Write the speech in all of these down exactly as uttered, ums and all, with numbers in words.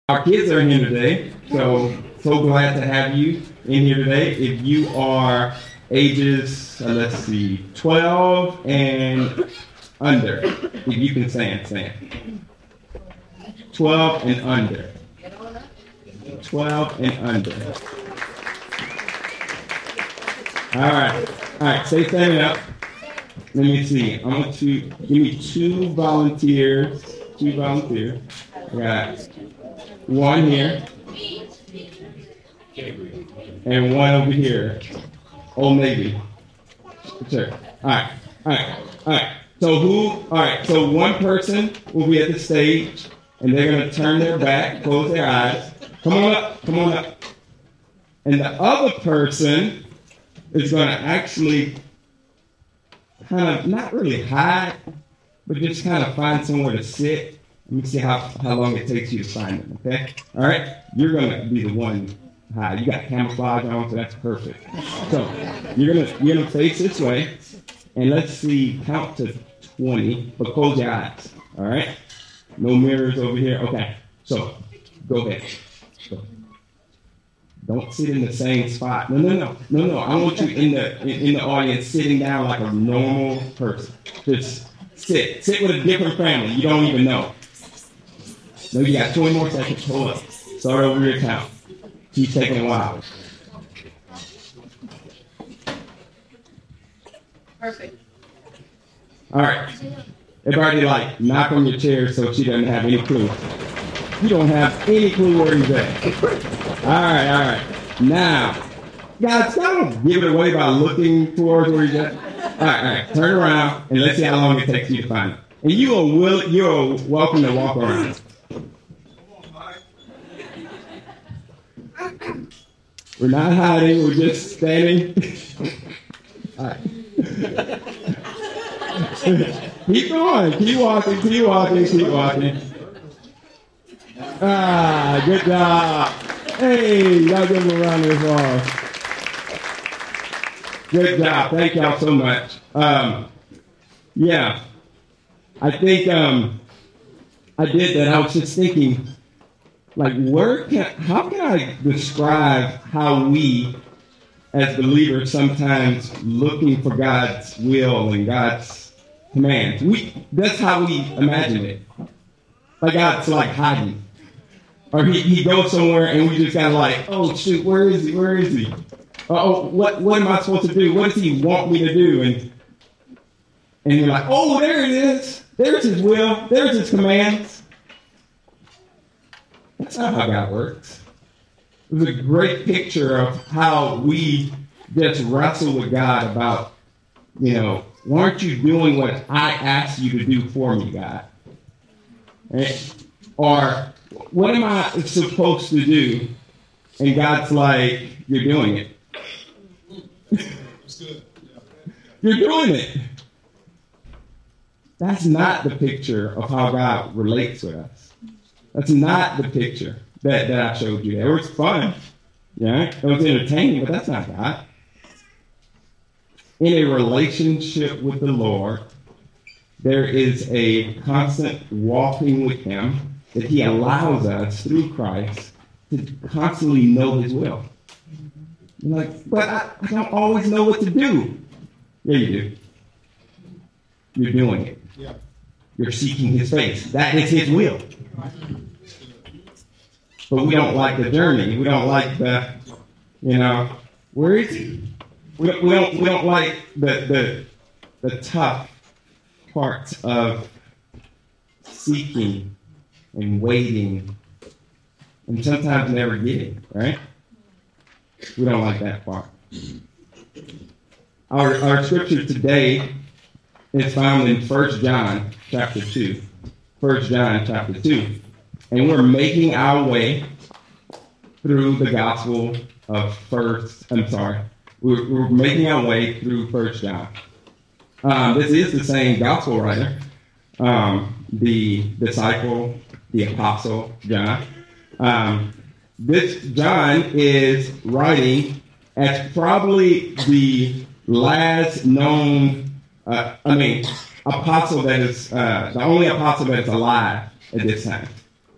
Our kids are in here today, so so glad to have you in here today. If you are ages, uh, let's see, twelve and under, if you can stand, stand. twelve and under. twelve and under. All right, all right, stay standing up. Let me see. I'm going to give me two volunteers. Two volunteers. I got one here, and one over here. Old Navy. Sure. All right. All right. All right. So who? All right. So one person will be at the stage, and they're going to turn their back, close their eyes. Come on up. Come on up. And the other person is going to actually kind of not really hide, but just kind of find somewhere to sit. Let me see how, how long it takes you to find them, okay? All right? You're going to be the one high. You got camouflage on, so that's perfect. So you're going to you're gonna face this way, and let's see, count to twenty, but close your eyes, all right? No mirrors over here. Okay, so go ahead. Go. Don't sit in the same spot. No, no, no. No, no. I want you in the in, in the audience sitting down like a normal person. Just sit. Sit with a different family you don't even know. No, you got twenty more seconds. Hold up. Start over your count. Keep taking a while. Perfect. All right. Everybody, like, knock on your chair so she doesn't have any clue. You don't have any clue where he's at. All right, all right. Now, guys, don't give it away by looking towards where he's at. All right, all right. Turn around, and let's see how long it takes you to find it. And you are, will, you are welcome to walk around. We're not hiding, we're just standing. All right. Keep going, keep walking, keep walking, keep walking. Ah, good job. Hey, y'all give them a round of applause. Good job. Thank y'all so much. Um, yeah, I think um, I did that. I was just thinking, like, where can, how can I describe how we, as believers, sometimes looking for God's will and God's commands? We that's how we imagine it. Like God's like hiding, or he, he goes somewhere and we just kind of like, oh shoot, where is he? Where is he? Oh, what what am I supposed to do? What does he want me to do? And and you're like, oh, there it is. There's his will. There's his commands. That's not how God works. It was a great picture of how we just wrestle with God about, you know, why aren't you doing what I asked you to do for me, God? Right? Or what am I supposed to do? And God's like, you're doing it. You're doing it. That's not the picture of how God relates with us. That's not the picture that, that I showed you there. It was fun. Yeah, it was entertaining, but that's not God. In a relationship with the Lord, there is a constant walking with Him that He allows us through Christ to constantly know His will. You're like, but I, I don't always know what to do. Yeah, you do. You're doing it. Yeah. You're seeking His face. That is His will. But we don't like the journey. We don't like the, you know, where is He? We don't, we don't, we don't like the, the, the tough parts of seeking and waiting and sometimes never getting, right? We don't like that part. Our, our scripture today is found in First John chapter two. First John chapter two. And we're making our way through the gospel of first, I'm sorry, we're, we're making our way through First John. Um, this is the same gospel writer, um, the disciple, the apostle John. Um, this John is writing as probably the last known, uh, I mean, apostle that is, uh, the only apostle that is alive at this time.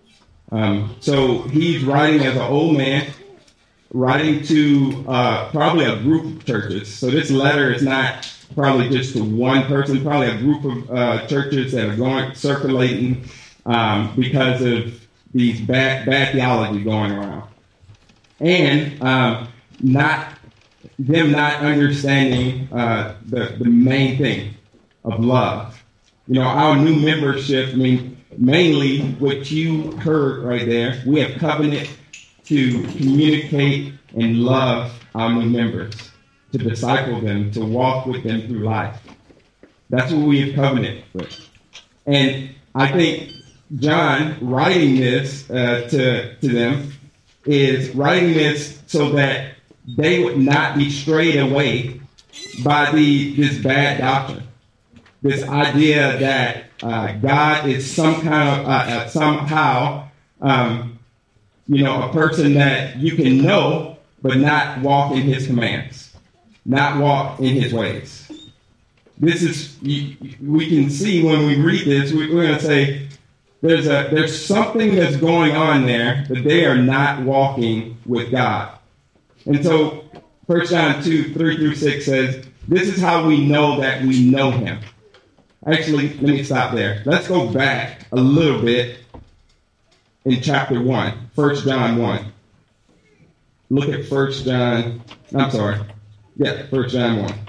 Um, so he's writing as an old man, writing to uh, probably a group of churches. So this letter is not probably just to one person, probably a group of uh, churches that are going circulating um, because of these bad, bad theology going around. And um, not them not understanding uh, the, the main thing of love. You know, our new membership, I mean, mainly what you heard right there, we have covenant to communicate and love our new members, to disciple them, to walk with them through life. That's what we have covenant with. And I think John writing this uh, to, to them is writing this so that they would not be strayed away by the this bad doctrine. This idea that uh, God is some kind of, uh, uh, somehow, um, you know, a person that you can know, but not walk in his commands, not walk in his ways. This is, you, we can see when we read this, we, we're going to say, there's a there's something that's going on there that they are not walking with God. And so First John two, three through six says, this is how we know that we know him. Actually, let me stop there. Let's go back a little bit in chapter one, First John one. Look at First John, I'm sorry. Yeah, First John one.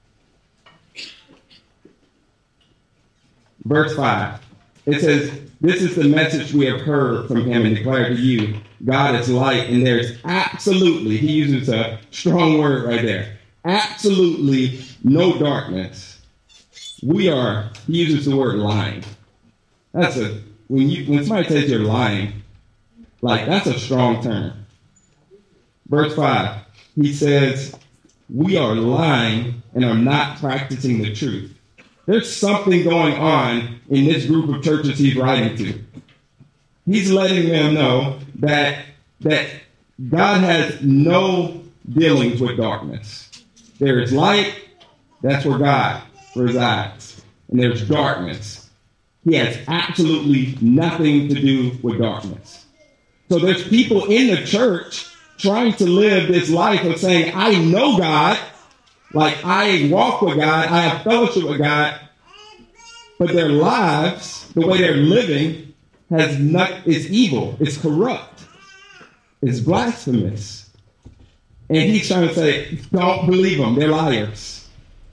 Verse five. It says, this is the message we have heard from him and declared to you. God is light, and there's absolutely, he uses a strong word right there, absolutely no darkness. We are, he uses the word lying. That's a, when you when somebody says you're lying, like that's a strong term. Verse five, he says, we are lying and are not practicing the truth. There's something going on in this group of churches he's writing to. He's letting them know that, that God has no dealings with darkness. There is light, that's where God resides. And there's darkness. He has absolutely nothing to do with darkness. So there's people in the church trying to live this life of saying, I know God, like I walk with God, I have fellowship with God, but their lives, the way they're living, has not is evil, it's corrupt, it's blasphemous. And he's trying to say, don't believe them, they're liars.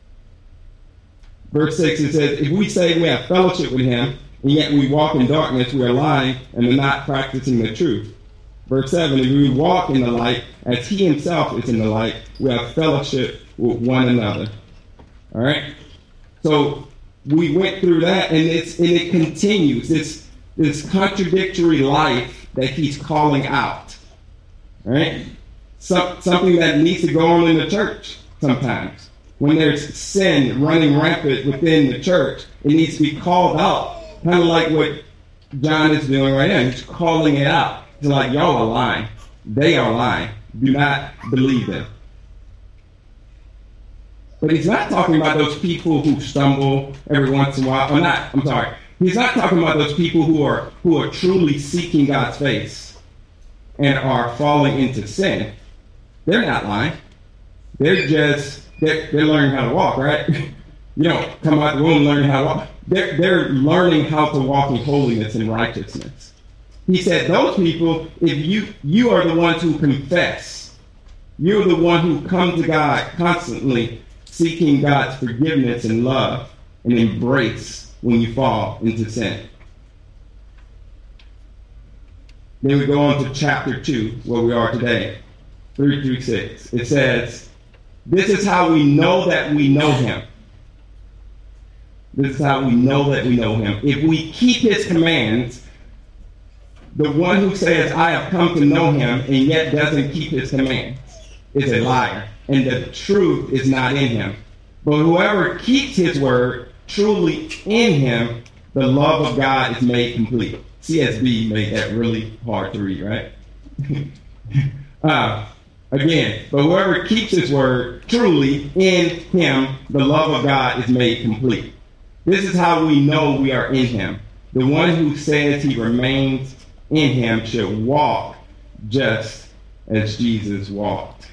Verse six, it says, if we say we have fellowship with him, and yet we walk in darkness, we are lying and are not practicing the truth. Verse seven, if we walk in the light, as he himself is in the light, we have fellowship with one another. All right? So we went through that, and it's and it continues, this, this contradictory life that he's calling out. All right? So, something that needs to go on in the church sometimes. When there's sin running rampant within the church, it needs to be called out. Kind of like what John is doing right now. He's calling it out. He's like, y'all are lying. They are lying. Do not believe them. But he's not talking about those people who stumble every once in a while. I'm not, I'm sorry. He's not talking about those people who are who are truly seeking God's face and are falling into sin. They're not lying. They're just, they're, they're learning how to walk, right? You don't come out the womb learning how to walk. They're, they're learning how to walk in holiness and righteousness. He said, those people, if you you are the ones who confess, you're the one who come to God constantly seeking God's forgiveness and love and embrace when you fall into sin. Then we go on to chapter two, where we are today, three through six. It says, this is how we know that we know him. This is how we know that we know him. If we keep his commands, the one who says, I have come to know him, and yet doesn't keep his commands, is a liar, and the truth is not in him. But whoever keeps his word, truly in him, the love of God is made complete. C S B made that really hard to read, right? uh, again, but whoever keeps his word, truly in him, the love of God is made complete. This is how we know we are in him. The one who says he remains in him should walk just as Jesus walked.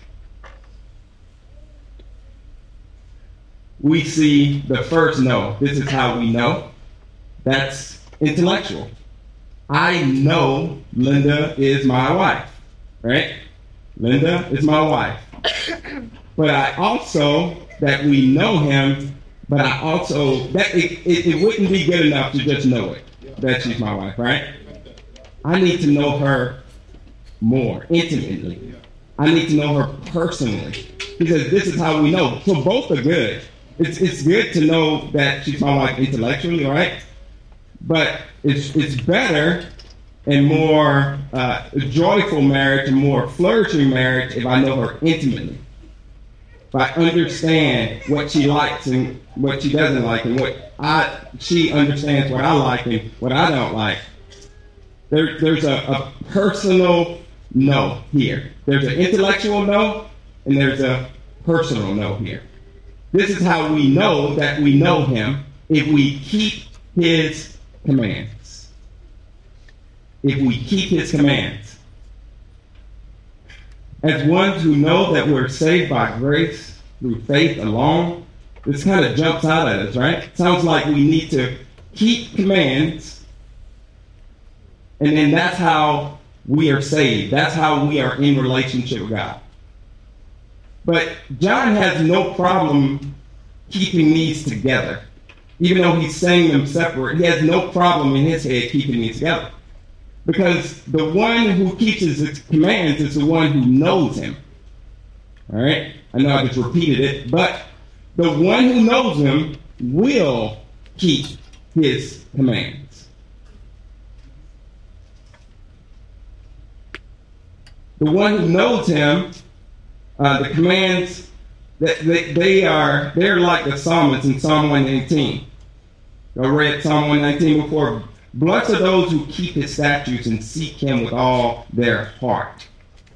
We see the first no. This is how we know. That's intellectual. I know Linda is my wife, right? Linda is my wife. But I also, that we know him, but I also, that it, it, it wouldn't be good enough to just know it, that she's my wife, right? I need to know her more intimately. I need to know her personally. Because this is how we know. So both are good. It's it's good to know that she's my wife intellectually, right? But it's it's better and more uh, joyful marriage and more flourishing marriage if I know her intimately. If I understand what she likes and what she doesn't like, and what I she understands what I like and what I don't like. There, there's a, a personal no here. There's an intellectual no, and there's a personal no here. This is how we know that we know him, if we keep his commands. If we keep his commands. As ones who know that we're saved by grace through faith alone, this kind of jumps out at us, right? Sounds like we need to keep commands, and then that's how we are saved. That's how we are in relationship with God. But John has no problem keeping these together. Even though he's saying them separate, he has no problem in his head keeping these together. Because the one who keeps his commands is the one who knows him. All right? I know I just repeated it, but the one who knows him will keep his commands. The one who knows him, uh, the commands, that they, they are, they're like the psalmist in Psalm one nineteen. I read Psalm one nineteen before. Blessed are those who keep his statutes and seek him with all their heart.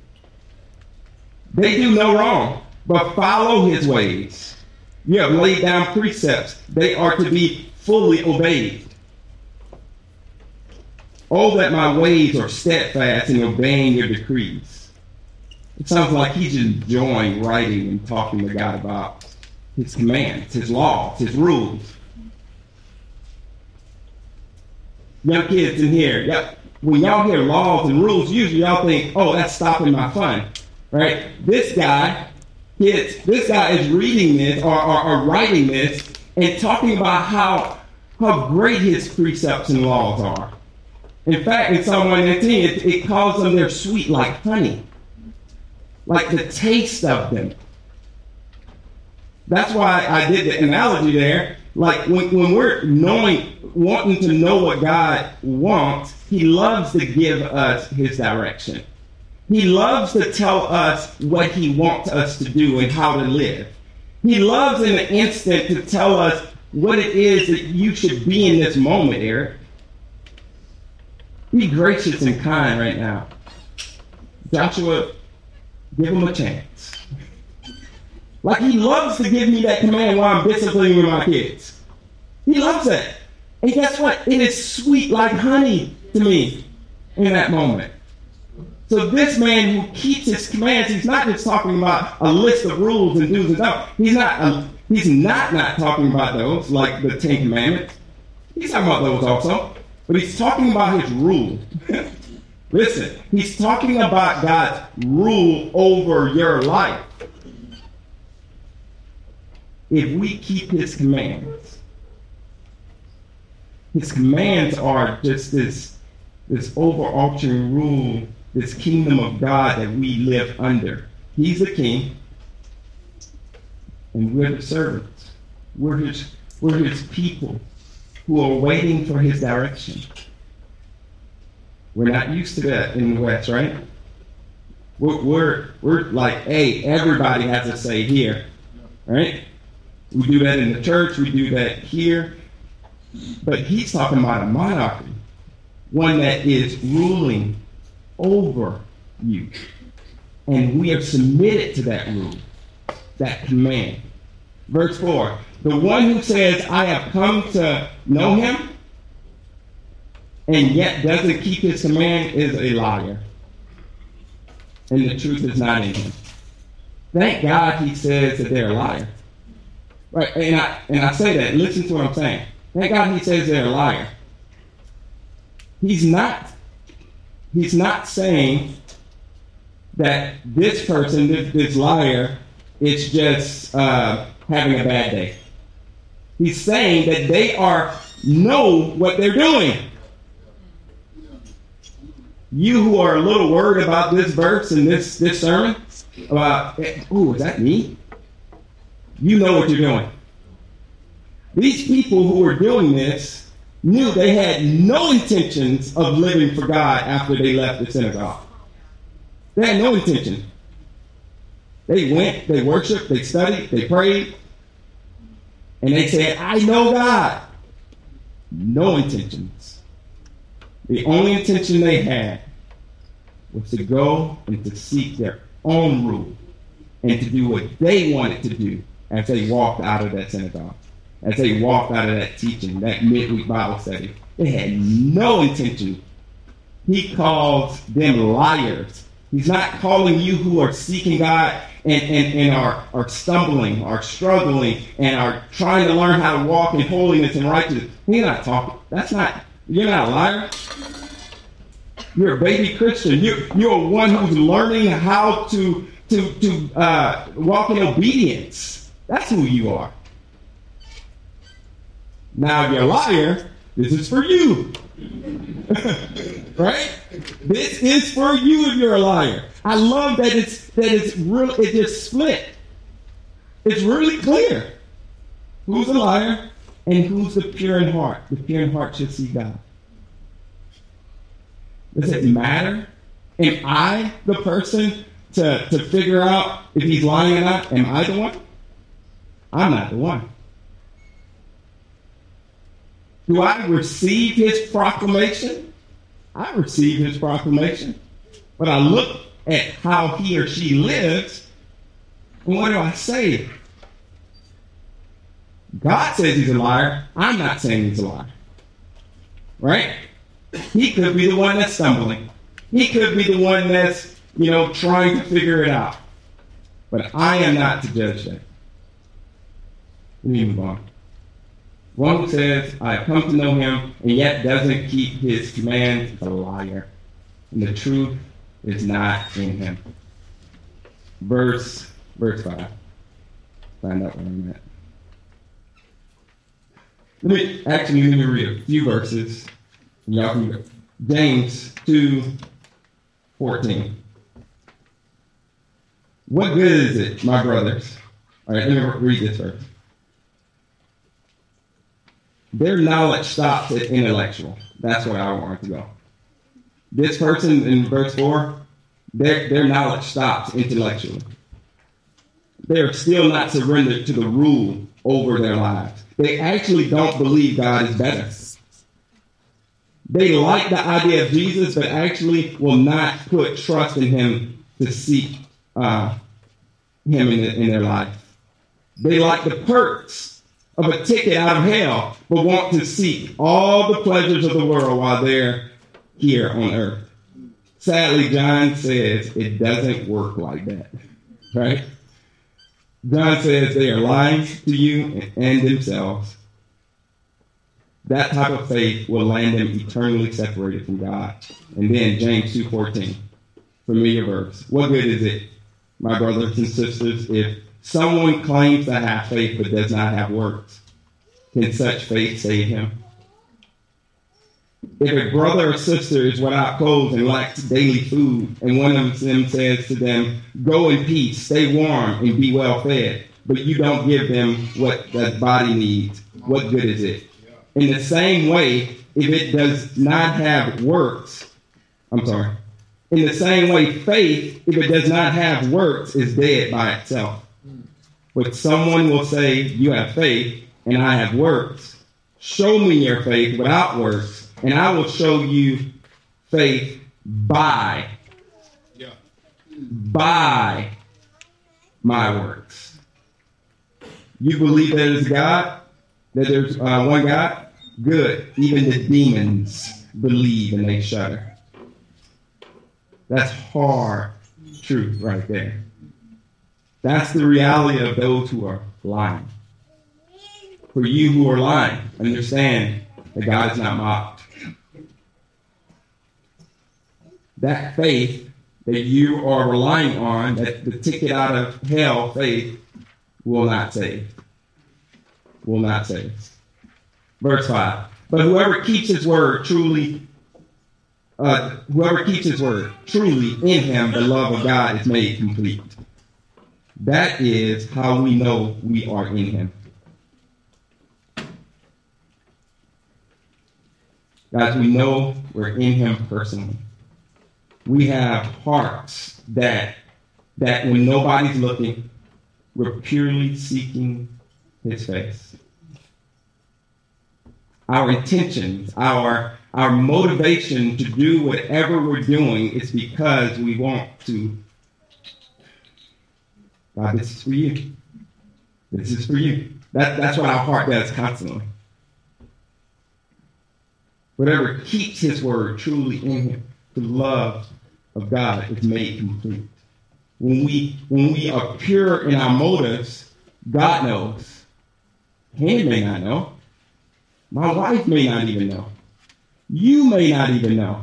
They do no wrong, but follow his ways. You have laid down precepts. They are to be fully obeyed. Oh, that my ways are steadfast in obeying your decrees. It sounds like he's enjoying writing and talking to God about his commands, his laws, his rules. Young kids in here, yep. When y'all hear laws and rules, usually y'all think, oh, that's stopping my fun, right? This guy, kids, this guy is reading this or, or, or writing this and talking about how, how great his precepts and laws are. In fact, in Psalm one nineteen, it, it calls them they're sweet like honey, like the taste of them. That's why I did the analogy there. Like when, when we're knowing, wanting to know what God wants, he loves to give us his direction. He loves to tell us what he wants us to do and how to live. He loves in an instant to tell us what it is that you should be in this moment, Eric. Be gracious and kind right now. Joshua, give him a chance. Like he loves to give me that command while I'm disciplining my kids. He loves that. And guess what? It is sweet like honey to me in that moment. So this man who keeps his commands, he's not just talking about a list of rules and do's and don'ts. He's not, um, he's not not talking about those, like the Ten Commandments. He's talking about those also. But he's talking about his rule. Listen, he's talking about God's rule over your life. If we keep his commands, his commands are just this, this overarching rule, this kingdom of God that we live under. He's the king, and we're the servants. We're his, we're his people who are waiting for his direction. We're not used to that in the West, right? We're, we're, we're like, hey, everybody has a say here, right? We do that in the church, we do that here. But he's talking about a monarchy, one that is ruling over you. And we are submitted to that rule, that command. Verse four, the one who says, I have come to know him, and yet doesn't keep his command is a liar. And the truth is not in him. Thank God he says that they're a liar. Right? And I, and I say that, listen to what I'm saying. Thank God he says they're a liar. He's not, he's not saying that this person, this, this liar, is just uh, having a bad day. He's saying that they are know what they're doing. You who are a little worried about this verse and this, this sermon, about, ooh, is that me? You know what you're doing. These people who were doing this knew they had no intentions of living for God after they left the synagogue. They had no intention. They went, they worshiped, they studied, they prayed, and they said, I know God. No intentions. The only intention they had was to go and to seek their own rule and to do what they wanted to do as they walked out of that synagogue, as they walked out of that teaching, that midweek Bible study. They had no intention. He calls them liars. He's not calling you who are seeking God and, and, and are, are stumbling, are struggling, and are trying to learn how to walk in holiness and righteousness. He's not talking. That's not, you're not a liar. You're a baby Christian. You're, you're one who's learning how to, to, to uh, walk in obedience. That's who you are. Now, if you're a liar, this is for you. Right? This is for you if you're a liar. I love that it's that it's real. It just split. It's really clear who's a liar and who's the pure in heart. The pure in heart should see God. Does it matter? Am I the person to, to figure out if he's lying or not? Am I the one? I'm not the one. Do I receive his proclamation? I receive his proclamation. But I look at how he or she lives, and what do I say? God says he's a liar. I'm not saying he's a liar. Right? He could be the one that's stumbling. He could be the one that's, you know, trying to figure it out. But I am not to judge that. Let me move on. One who says, I have come to know him, and yet doesn't keep his commands, is a liar. And the truth is not in him. Verse, verse five. Find out where I'm at. Let me, actually, let me read a few verses. Y'all can go. James two fourteen. What good is it, my brothers? All right, let me read this verse. Their knowledge stops at intellectual. That's where I want to go. This person in verse four, their, their knowledge stops intellectually. They're still not surrendered to the rule over their lives. They actually don't believe God is better. They like the idea of Jesus, but actually will not put trust in him to seek uh, him in, the, in their life. They like the perks of a ticket out of hell, but want to seek all the pleasures of the world while they're here on earth. Sadly, John says it doesn't work like that, right? John says they are lying to you and themselves. That type of faith will land them eternally separated from God. And then James two fourteen, familiar verse. What good is it, my brothers and sisters, if someone claims to have faith but does not have works? Can such faith save him? If a brother or sister is without clothes and lacks daily food, and one of them says to them, go in peace, stay warm, and be well fed, but you don't give them what that body needs, what good is it? In the same way, if it does not have works, I'm sorry, in the same way, faith, if it does not have works, is dead by itself. But someone will say, you have faith, and I have works. Show me your faith without works, and I will show you faith by, yeah. by my works. You believe there is God, that there's uh, one God? Good. Even the demons believe and they shudder. That's hard truth right there. That's the reality of those who are lying. For you who are lying, understand that God is not mocked. That faith that you are relying on, that the ticket out of hell faith, will not save. Will not save. Verse five. But whoever keeps his word truly, uh, whoever keeps his word, truly in him the love of God is made complete. That is how we know we are in him. Guys, we know we're in him personally. We have hearts that, that when nobody's looking, we're purely seeking his face. Our intentions, our, our motivation to do whatever we're doing is because we want to. God, this is for you. This is for you. That, that's what our heart does constantly. Whatever keeps his word truly in him, the love of God is made complete. When we when we are pure in our motives, God knows. He may not know. My wife may not even know. You may not even know.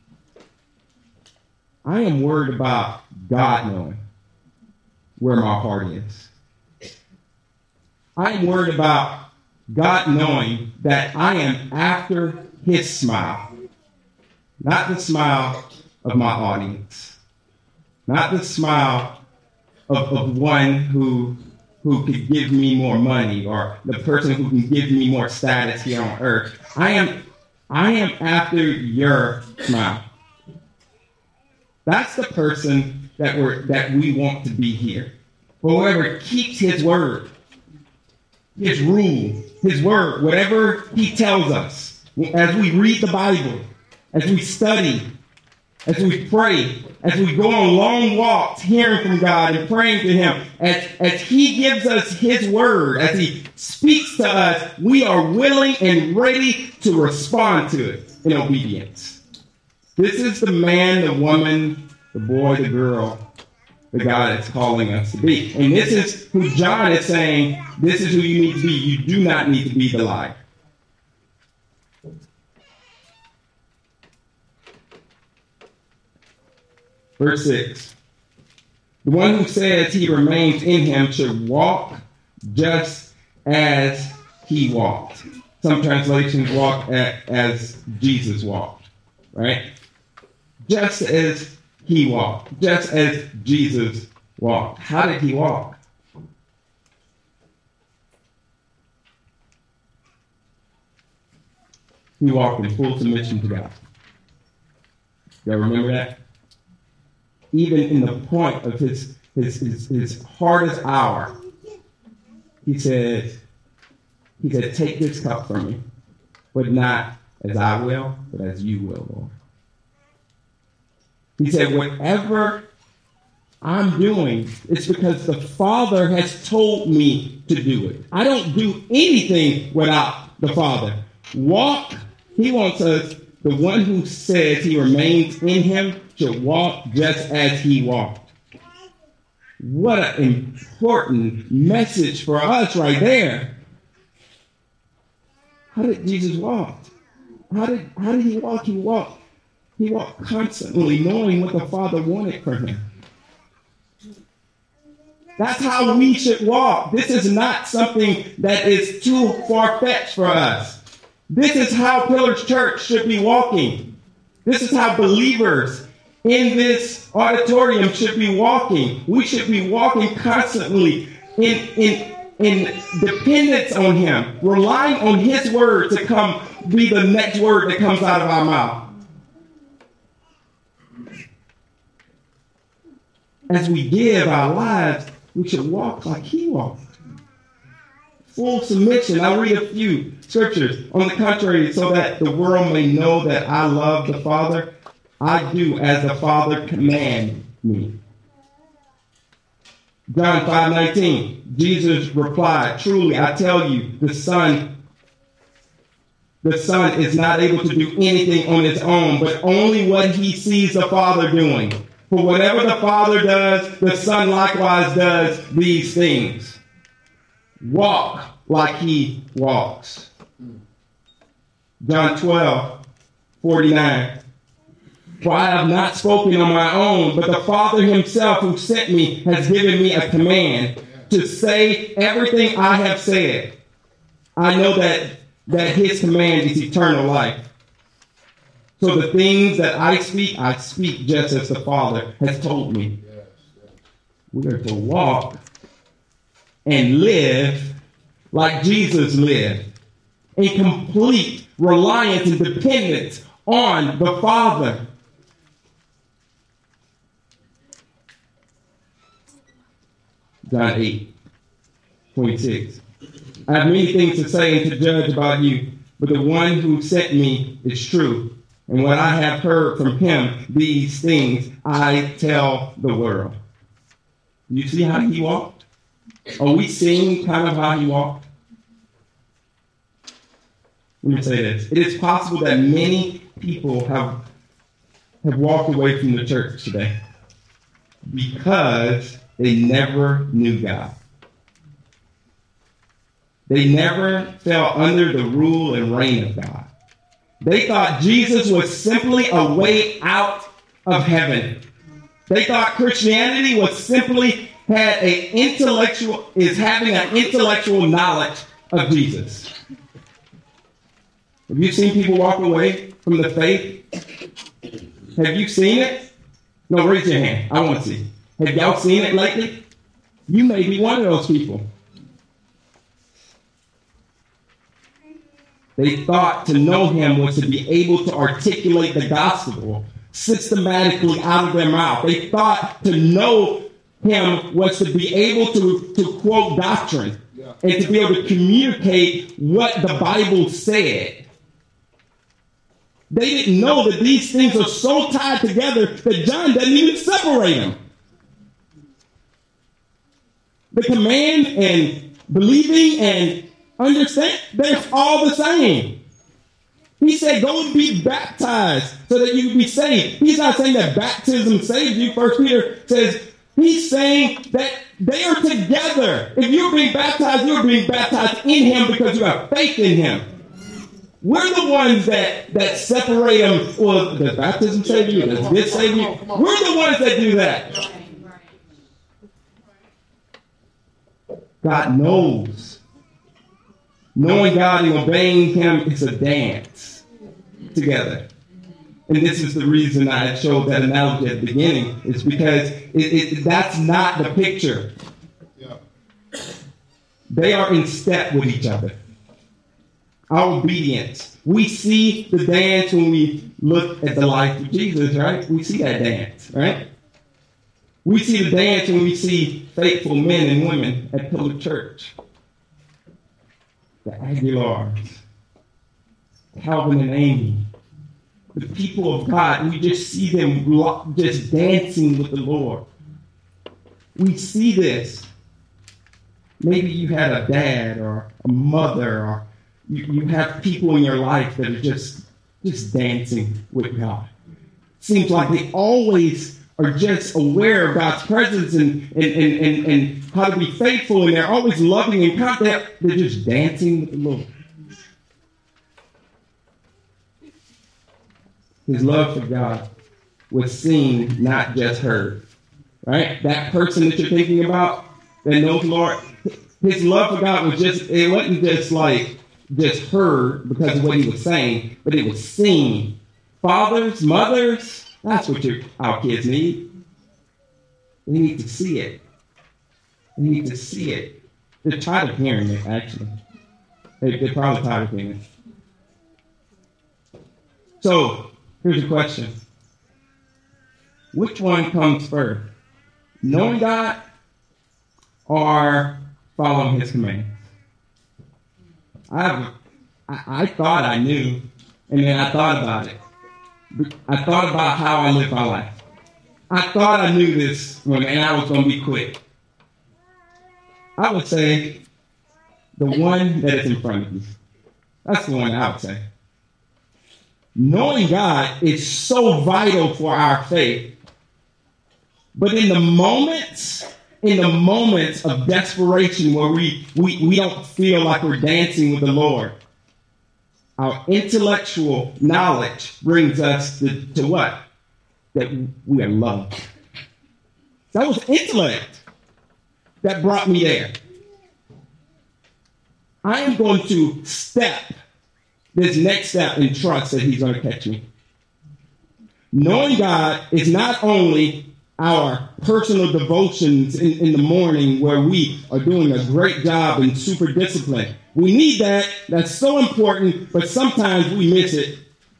I am worried about God knowing where my heart is. I am worried about God knowing that I am after his smile, not the smile of my audience, not the smile of, of one who who could give me more money or the person who can give me more status here on earth. I am I am after your smile. That's the person that we're that we want to be here. But whoever keeps his word, his rule, his word, whatever he tells us, as we read the Bible, as we study, as we pray, as we go on long walks hearing from God and praying to him, as, as he gives us his word, as he speaks to us, we are willing and ready to respond to it in obedience. This is the man, the woman, the boy, the girl, the God is calling us to be. And this is who John is saying, this is who you need to be. You do not need to be the lie. Verse six. The one who says he remains in him should walk just as he walked. Some translations walk at, as Jesus walked, right? Just as he walked, just as Jesus walked. How did he walk? He walked in full submission to God. Y'all remember that? Even in the point of his, his, his, his hardest hour, he said, he said, take this cup from me, but not as I will, but as you will, Lord. He said, whatever I'm doing, it's because the Father has told me to do it. I don't do anything without the Father. Walk, he wants us, the one who says he remains in him should walk just as he walked. What an important message for us right there. How did Jesus walk? How did, how did he walk? He walked. He walked constantly knowing what the Father wanted for him. That's how we should walk. This is not something that is too far-fetched for us. This is how Pillars Church should be walking. This is how believers in this auditorium should be walking. We should be walking constantly in, in, in dependence on him, relying on his word to come be the next word that comes out of our mouth. As we give our lives, we should walk like he walked. Full submission. I'll read a few scriptures. On the contrary, so that the world may know that I love the Father, I do as the Father command me. John five nineteen, Jesus replied, truly I tell you, the Son, the Son is not able to do anything on his own, but only what he sees the Father doing. For whatever the Father does, the Son likewise does these things. Walk like he walks. John twelve, forty-nine. For I have not spoken on my own, but the Father himself who sent me has given me a command to say everything I have said. I know that, that his command is eternal life. So the things that I speak, I speak just as the Father has told me. We are to walk and live like Jesus lived, in complete reliance and dependence on the Father. John eight, twenty-six. I have many things to say and to judge about you, but the one who sent me is true. And what I have heard from him, these things I tell the world. You see how he walked? Are we seeing kind of how he walked? Let me say this. It is possible that many people have, have walked away from the church today because they never knew God. They never fell under the rule and reign of God. They thought Jesus was simply a way out of heaven. They thought Christianity was simply had a intellectual is having an intellectual knowledge of Jesus. Have you seen people walk away from the faith? Have you seen it? No, raise your hand. I want to see. Have y'all seen it lately? You may be one of those people. They thought to know him was to be able to articulate the gospel systematically out of their mouth. They thought to know him was to be able to, to quote doctrine and to be able to communicate what the Bible said. They didn't know that these things are so tied together that John doesn't even separate them. The command and believing and understand, they're all the same. He said, go and be baptized so that you can be saved. He's not saying that baptism saves you. First Peter says, he's saying that they are together. If you're being baptized, you're being baptized in him because you have faith in him. We're the ones that, that separate them. Well, does baptism save you? Does this save you? We're the ones that do that. God knows. Knowing God and obeying him is a dance together. And this is the reason I showed that analogy at the beginning, is because it, it, that's not the picture. They are in step with each other. Our obedience. We see the dance when we look at the life of Jesus, right? We see that dance, right? We see the dance when we see faithful men and women at Pillar Church. The Aguilars, Calvin and Amy, the people of God. We just see them just dancing with the Lord. We see this. Maybe you had a dad or a mother, or you, you have people in your life that are just, just dancing with God. Seems like they always are just aware of God's presence and, and, and, and, and how to be faithful, and they're always loving and kind. They're, they're just dancing with the Lord. His love for God was seen, not just heard. Right? That person that you're thinking about that knows the Lord, his love for God was just, it wasn't just like just heard because of what he was saying, but it was seen. Fathers, mothers, that's what your, our kids need. They need to see it. They need to see it. They're tired of hearing it, actually. They, they're probably tired of hearing it. So, here's a question. Which one comes first? Knowing God or following his commands? I, have, I, I thought I knew, and then I thought about it. I thought about how I live my life. I thought I knew this when, and I was going to be quick. I would say the one that is in front of you. That's the one I would say. knowing God is so vital for our faith. But in the moments, in the moments of desperation where we, we, we don't feel like we're dancing with the Lord, our intellectual knowledge brings us to, to what? That we are loved. That was intellect that brought me there. I am going to step this next step in trust that he's going to catch me. Knowing God is not only our personal devotions in, in the morning where we are doing a great job and super disciplined. We need that. That's so important, but sometimes we miss it.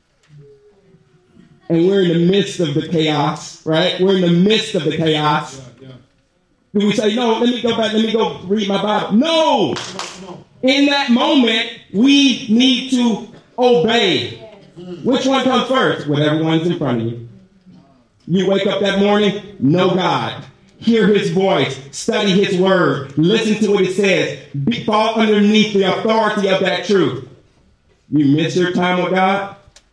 And we're in the midst of the chaos, right? We're in the midst of the chaos. Yeah, yeah. Do we say, no, let me go back, let me go read my Bible? No! In that moment, we need to obey. Which one comes first? Whatever one's in front of you. You wake up that morning, know God. Hear his voice. Study his word. Listen to what it says. Be, fall underneath the authority of that truth. You miss your time with God?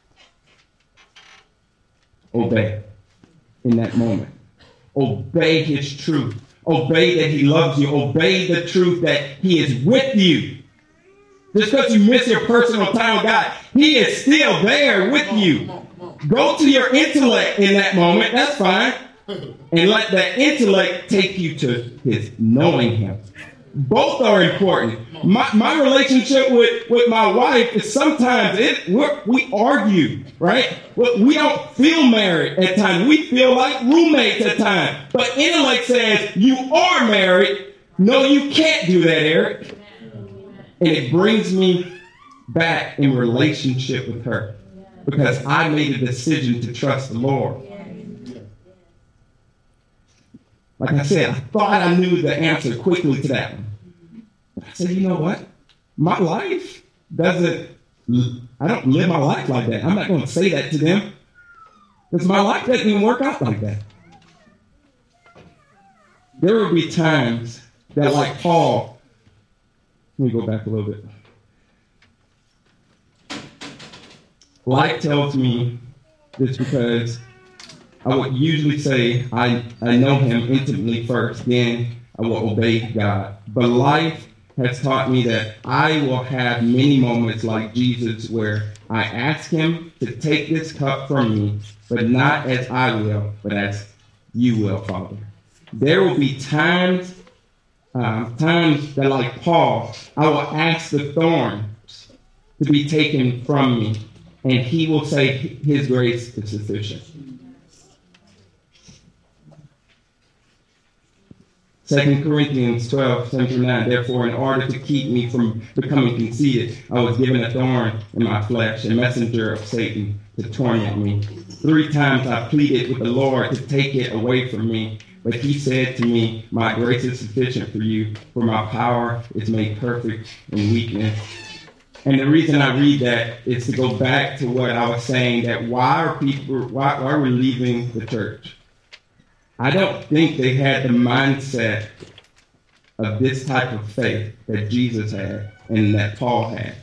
Obey in that moment. Obey his truth. Obey that he loves you. Obey the truth that he is with you. Just because you miss your personal time with God, he is still there with you. Go to your intellect in that moment. That's fine. And let that intellect take you to his knowing him. Both are important. My, my relationship with, with my wife is sometimes it we're, we argue, right? We don't feel married at times. We feel like roommates at times. But intellect says you are married. No, you can't do that, Eric. And it brings me back in relationship with her because I made a decision to trust the Lord. Like I said, I thought I knew the answer quickly to that one. But I said, you know what? My life doesn't, I don't live my life like that. I'm not going to say that to them because my life doesn't even work out like that. There will be times that, like Paul, let me go back a little bit. Life tells me this because I would usually say I, I know him intimately first, then I will obey God. But life has taught me that I will have many moments like Jesus where I ask him to take this cup from me, but not as I will, but as you will, Father. There will be times, um, times that like Paul, I will ask the thorns to be taken from me, and he will say his grace is sufficient. Second Corinthians twelve, seven through nine. Therefore, in order to keep me from becoming conceited, I was given a thorn in my flesh, a messenger of Satan to torment me. Three times I pleaded with the Lord to take it away from me. But he said to me, my grace is sufficient for you, for my power is made perfect in weakness. And the reason I read that is to go back to what I was saying, that why are people, why, why are we leaving the church? I don't think they had the mindset of this type of faith that Jesus had and that Paul had.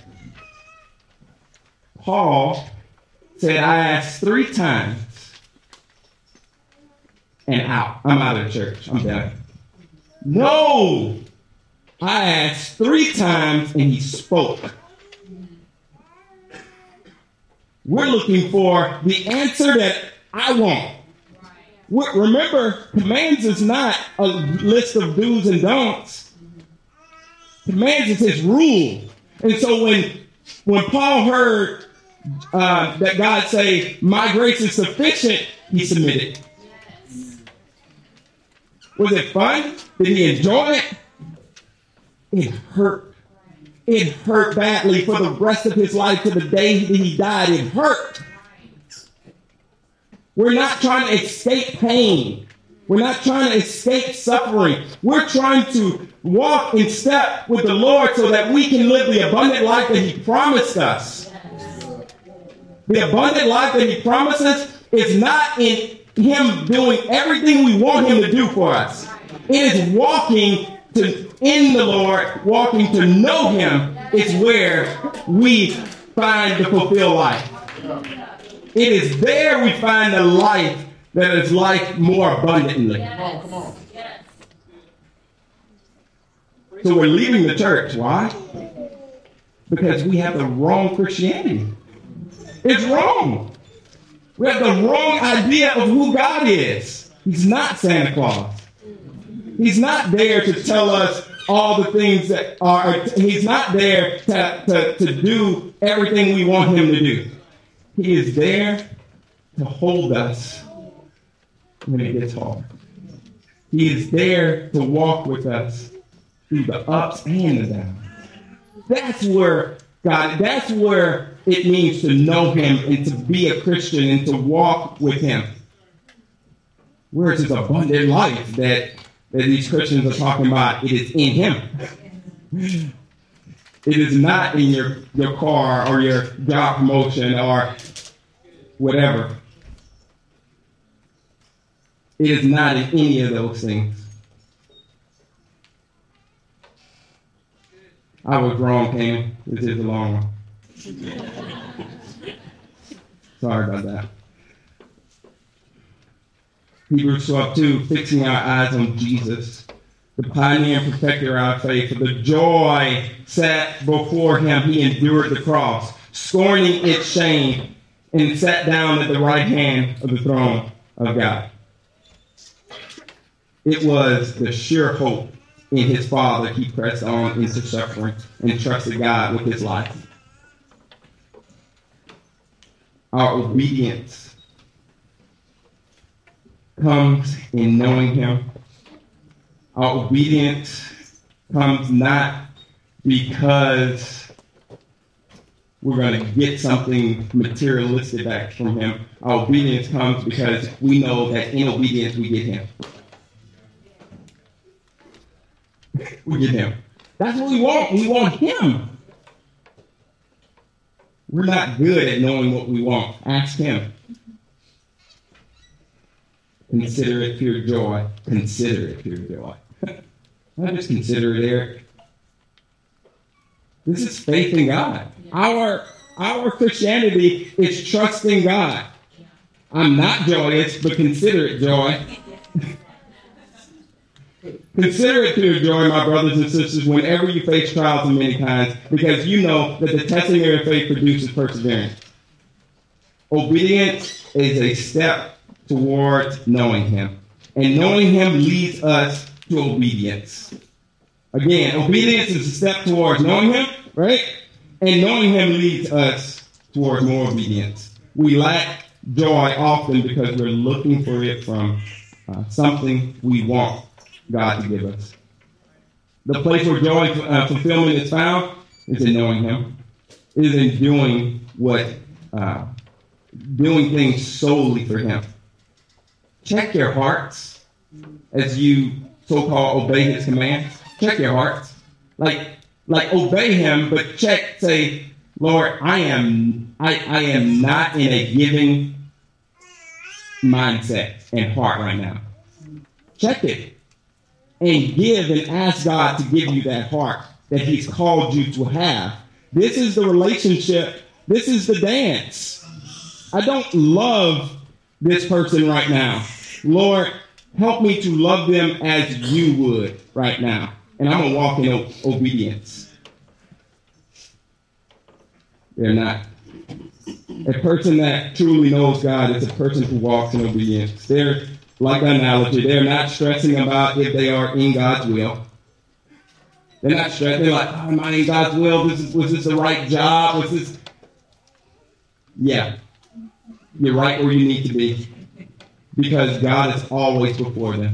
Paul said, I asked three times and out. I'm out of the church. I'm done. No! I asked three times and he spoke. We're looking for the answer that I want. Remember, commands is not a list of do's and don'ts. Commands is his rule. And so when when Paul heard uh, that God say, my grace is sufficient, he submitted. Was it fun? Did he enjoy it? It hurt. It hurt badly for the rest of his life to the day that he died. It hurt. We're not trying to escape pain. We're not trying to escape suffering. We're trying to walk in step with the Lord so that we can live the abundant life that he promised us. The abundant life that he promises is not in him doing everything we want him to do for us. It is walking to in the Lord, walking to know him is where we find the fulfilled life. It is there we find the life that is life more abundantly. Come on, come on. So we're leaving the church. Why? Because we have the wrong Christianity. It's wrong. We have the wrong idea of who God is. He's not Santa Claus. He's not there to tell us all the things that are, he's not there to, to, to do everything we want him to do. He is there to hold us when it gets hard. He is there to walk with us through the ups and the downs. That's where God, that's where it means to know him and to be a Christian and to walk with him. Where is this abundant life that, that these Christians are talking about? It is in him. It is not in your, your car or your job promotion or whatever. It is not in any of those things. I was wrong, Ken. This is a long one. Sorry about that. Hebrews twelve two, fixing our eyes on Jesus, the pioneer and perfecter of our faith. For the joy set before him, he endured the cross, scorning its shame, and sat down at the right hand of the throne of God. It was the sure hope in his Father he pressed on into suffering and trusted God with his life. Our obedience comes in knowing him. Our obedience comes not because we're going to get something materialistic back from him. Our obedience comes because we know that in obedience we get him. We get him. That's what we want. We want him. We're not good at knowing what we want. Ask him. Consider it pure joy. Consider it pure joy. Not just consider it, Eric. This is faith in God. Our, our Christianity is trusting God. I'm not joyous, but consider it joy. Consider it pure joy, my brothers and sisters, whenever you face trials of many kinds, because you know that the testing of your faith produces perseverance. Obedience is a step towards knowing him. And knowing him leads us to obedience. Again, obedience is a step towards knowing him, right? And knowing him leads us towards more obedience. We lack joy often because we're looking for it from uh, something we want God to give us. The place where joy and uh, fulfillment is found is in knowing him. It is in doing what, uh, doing things solely for him. Check your hearts as you so-called obey his commands. Check your hearts. Like, like obey him, but check, say, Lord, I am, I, I am not in a giving mindset and heart right now. Check it. And give and ask God to give you that heart that he's called you to have. This is the relationship. This is the dance. I don't love this person right now. Lord, help me to love them as you would right now. And I'm going to walk in o- obedience. They're not. A person that truly knows God is a person who walks in obedience. They're like the analogy, they're not stressing about if they are in God's will. They're not stressing. They're like, oh, am I in God's will? This is, was this the right job? Was this? Yeah. You're right where you need to be. Because God is always before them.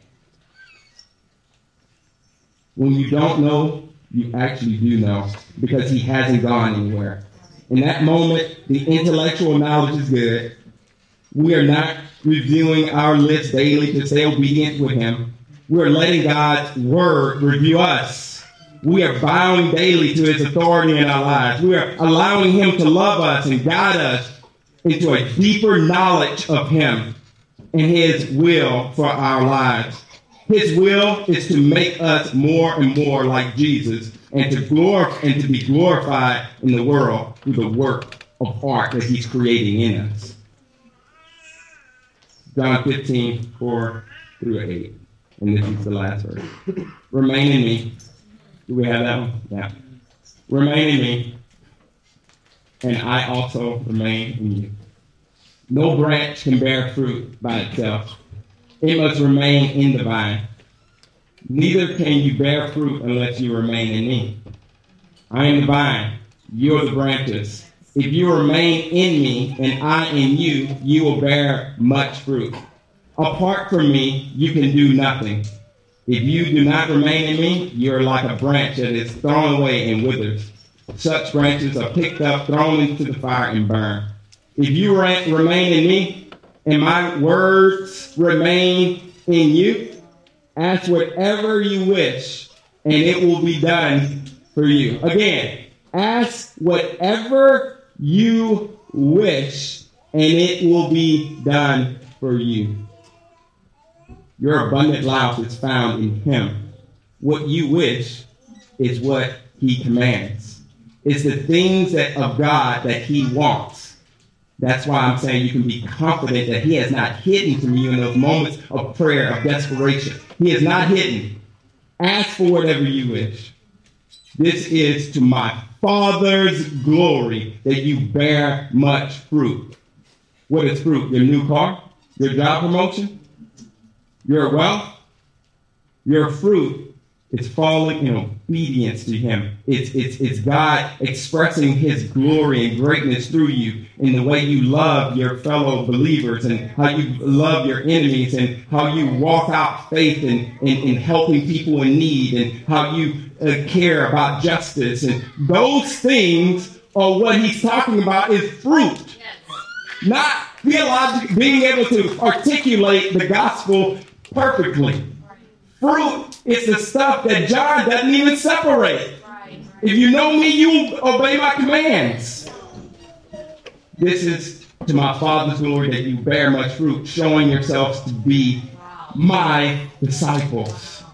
When you don't know, you actually do know. Because he hasn't gone anywhere. In that moment, the intellectual knowledge is good. We are not reviewing our list daily to stay obedient with him. We are letting God's word review us. We are bowing daily to his authority in our lives. We are allowing him to love us and guide us into a deeper knowledge of him and his will for our lives. His will is to make us more and more like Jesus and to glorify and to be glorified in the world through the work of art that he's creating in us. John fifteen, four through eight. And this is the last verse. Remain in me. Do we have that one? Yeah. Remain in me, and I also remain in you. No branch can bear fruit by itself. It must remain in the vine. Neither can you bear fruit unless you remain in me. I am the vine. You are the branches. If you remain in me and I in you, you will bear much fruit. Apart from me, you can do nothing. If you do not remain in me, you are like a branch that is thrown away and withers. Such branches are picked up, thrown into the fire, and burned. If you re- remain in me, and my words remain in you, ask whatever you wish, and it will be done for you. Again, ask whatever you wish, and it will be done for you. Your abundant life is found in him. What you wish is what he commands. It's the things that of God that he wants. That's why I'm saying you can be confident that he has not hidden from you in those moments of prayer, of desperation. He is not hidden. Ask for whatever you wish. This is to my Father's glory that you bear much fruit. What is fruit? Your new car? Your job promotion? Your wealth? Your fruit is falling in obedience to him. It's, it's, it's God expressing his glory and greatness through you in the way you love your fellow believers and how you love your enemies and how you walk out faith in, in, in helping people in need and how you uh, care about justice. And those things are what he's talking about is fruit. Not theologically being able to articulate the gospel perfectly. Fruit is the stuff that John doesn't even separate. If you know me, you obey my commands. This is to my Father's glory that you bear much fruit, showing yourselves to be my disciples.